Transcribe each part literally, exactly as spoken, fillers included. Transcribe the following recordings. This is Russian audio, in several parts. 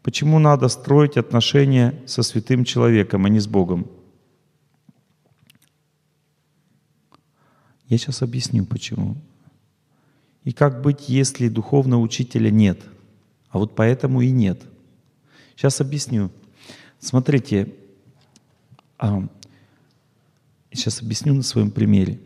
Почему надо строить отношения со святым человеком, а не с Богом? Я сейчас объясню, почему. И как быть, если духовного учителя нет? А вот поэтому и нет. Сейчас объясню. Смотрите, а, сейчас объясню на своем примере.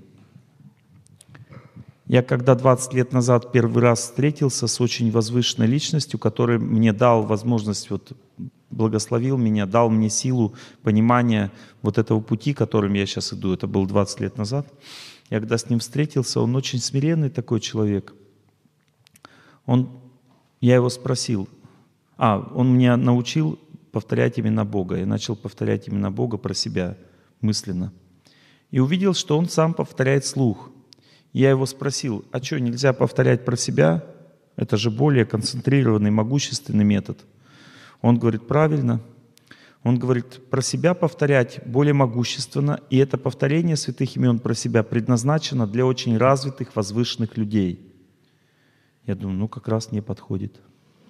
Я когда двадцать лет назад первый раз встретился с очень возвышенной личностью, который мне дал возможность, вот, благословил меня, дал мне силу понимания вот этого пути, которым я сейчас иду, это было двадцать лет назад. Я когда с ним встретился, он очень смиренный такой человек. Он, я его спросил, а, он меня научил повторять имена Бога. Я начал повторять имена Бога про себя мысленно. И увидел, что он сам повторяет вслух. Я его спросил, а что, нельзя повторять про себя? Это же более концентрированный, могущественный метод. Он говорит, правильно. Он говорит, про себя повторять более могущественно, и это повторение святых имен про себя предназначено для очень развитых, возвышенных людей. Я думаю, ну как раз не подходит.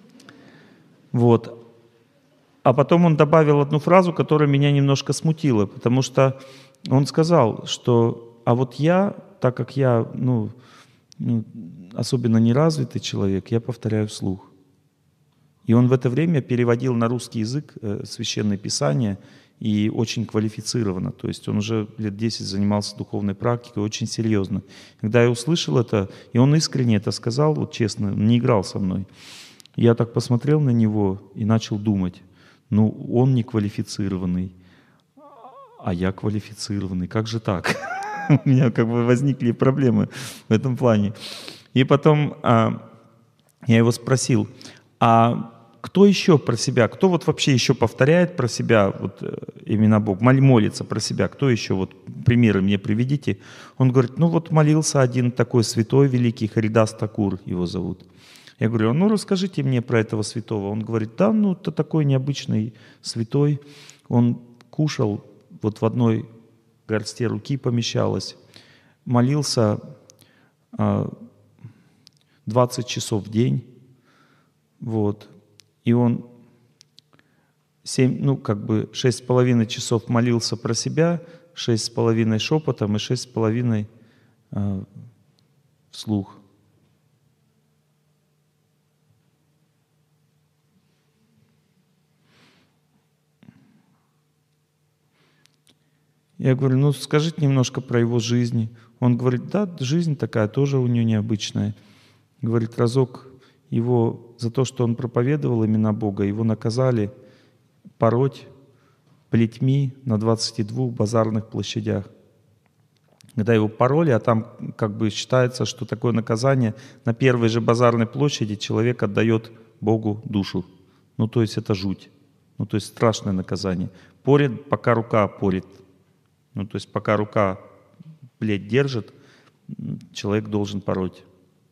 Вот. А потом он добавил одну фразу, которая меня немножко смутила, потому что он сказал, что «а вот я, так как я ну, ну, особенно неразвитый человек, я повторяю вслух». И он в это время переводил на русский язык э, Священное Писание и очень квалифицированно. То есть он уже лет десять занимался духовной практикой, очень серьезно. Когда я услышал это, и он искренне это сказал, вот честно, не играл со мной, я так посмотрел на него и начал думать, ну он не квалифицированный, а я квалифицированный, как же так? У меня как бы возникли проблемы в этом плане. И потом а, я его спросил, а кто еще про себя, кто вот вообще еще повторяет про себя вот, имена Бога, молится про себя, кто еще, вот примеры мне приведите. Он говорит, ну вот молился один такой святой великий, Харидас Такур его зовут. Я говорю, ну расскажите мне про этого святого. Он говорит, да, ну это такой необычный святой, он кушал, вот в одной горсти руки помещалось, молился двадцать часов в день, вот. И он семь, ну, как бы шесть с половиной часов молился про себя, шесть с половиной шепотом и шесть с половиной э, вслух. Я говорю, ну скажите немножко про его жизнь. Он говорит, да, жизнь такая тоже у него необычная. Говорит, разок его за то, что он проповедовал имена Бога, его наказали пороть плетьми на двадцати двух базарных площадях. Когда его пороли, а там как бы считается, что такое наказание, на первой же базарной площади человек отдает Богу душу. Ну то есть это жуть. Ну то есть страшное наказание. Порит, пока рука порит. Ну то есть пока рука плеть держит, человек должен пороть.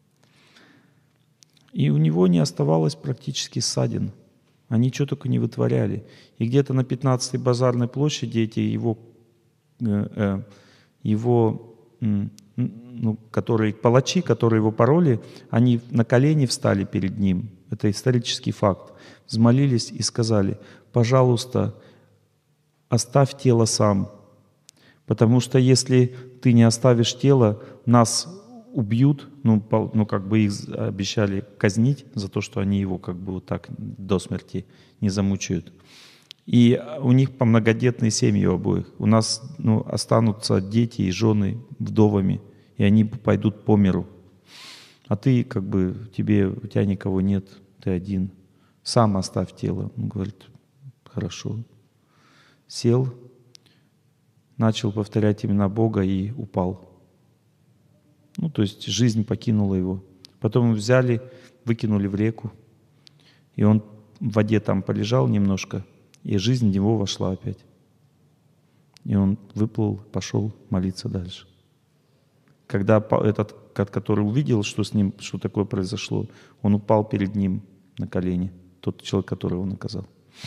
И у него не оставалось практически ссадин. Они что только не вытворяли. И где-то на пятнадцатой базарной площади эти его, э, э, его э, ну, которые, палачи, которые его пороли, они на колени встали перед ним. Это исторический факт. Взмолились и сказали, пожалуйста, оставь тело сам. Потому что если ты не оставишь тело, нас убьют, ну, по, ну как бы их обещали казнить за то, что они его как бы вот так до смерти не замучают. И у них по многодетные семьи у обоих. У нас ну, останутся дети и жены вдовами, и они пойдут по миру. А ты как бы, тебе, у тебя никого нет, ты один. Сам оставь тело. Он говорит, хорошо. Сел, начал повторять имена Бога и упал. Ну, то есть жизнь покинула его. Потом взяли, выкинули в реку. И он в воде там полежал немножко, и жизнь в него вошла опять. И он выплыл, пошел молиться дальше. Когда этот, который увидел, что с ним, что такое произошло, он упал перед ним на колени, тот человек, который его наказал.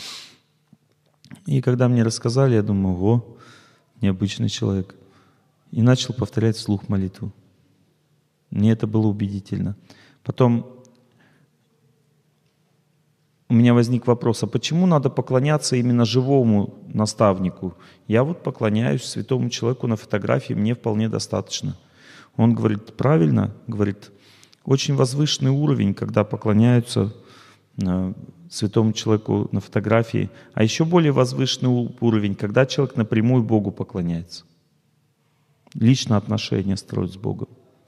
И когда мне рассказали, я думаю, ого, необычный человек. И начал повторять вслух молитву. Мне это было убедительно. Потом у меня возник вопрос, а почему надо поклоняться именно живому наставнику? Я вот поклоняюсь святому человеку на фотографии, мне вполне достаточно. Он говорит, правильно, говорит, очень возвышенный уровень, когда поклоняются э, святому человеку на фотографии, а еще более возвышенный уровень, когда человек напрямую Богу поклоняется. Лично отношения строит с Богом.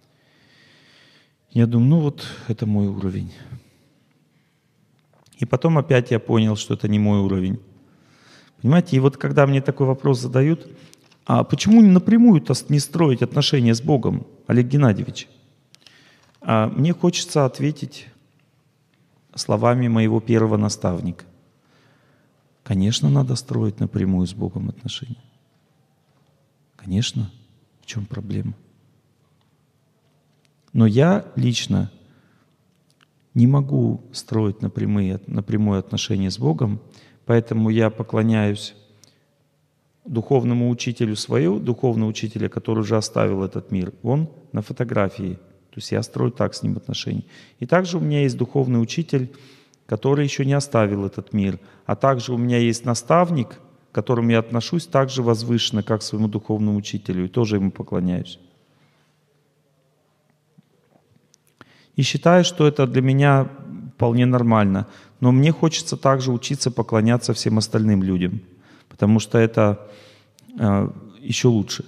Я думаю, ну вот это мой уровень. И потом опять я понял, что это не мой уровень. Понимаете, и вот когда мне такой вопрос задают, а почему не напрямую-то не строить отношения с Богом, Олег Геннадьевич? А мне хочется ответить словами моего первого наставника. Конечно, надо строить напрямую с Богом отношения. Конечно, в чем проблема? Но я лично не могу строить напрямую, напрямую отношения с Богом, поэтому я поклоняюсь духовному учителю своего, духовного учителя, который уже оставил этот мир. Он на фотографии. То есть я строю так с ним отношения. И также у меня есть духовный учитель, который еще не оставил этот мир. А также у меня есть наставник, к которому я отношусь так же возвышенно, как к своему духовному учителю, и тоже ему поклоняюсь. И считаю, что это для меня вполне нормально. Но мне хочется также учиться поклоняться всем остальным людям, потому что это э, еще лучше.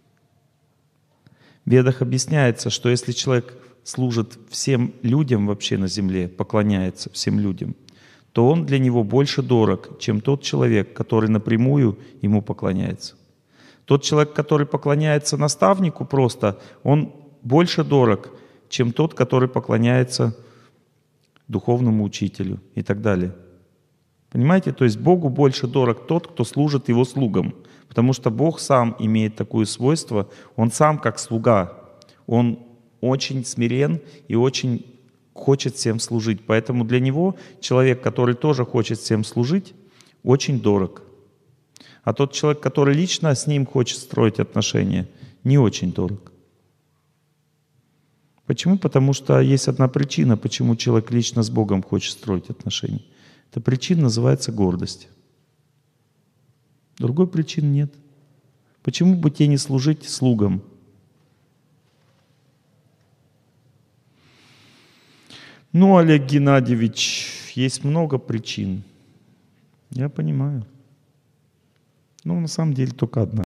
В Ведах объясняется, что если человек служит всем людям вообще на земле, поклоняется всем людям, то он для него больше дорог, чем тот человек, который напрямую ему поклоняется. Тот человек, который поклоняется наставнику просто, он больше дорог, чем тот, который поклоняется духовному учителю и так далее. Понимаете? То есть Богу больше дорог тот, кто служит Его слугам. Потому что Бог сам имеет такое свойство, Он сам как слуга. Он очень смирен и очень хочет всем служить. Поэтому для Него человек, который тоже хочет всем служить, очень дорог. А тот человек, который лично с Ним хочет строить отношения, не очень дорог. Почему? Потому что есть одна причина, почему человек лично с Богом хочет строить отношения. Эта причина называется гордость. Другой причины нет. Почему бы тебе не служить слугам? Ну, Олег Геннадьевич, есть много причин. Я понимаю. Но на самом деле только одна.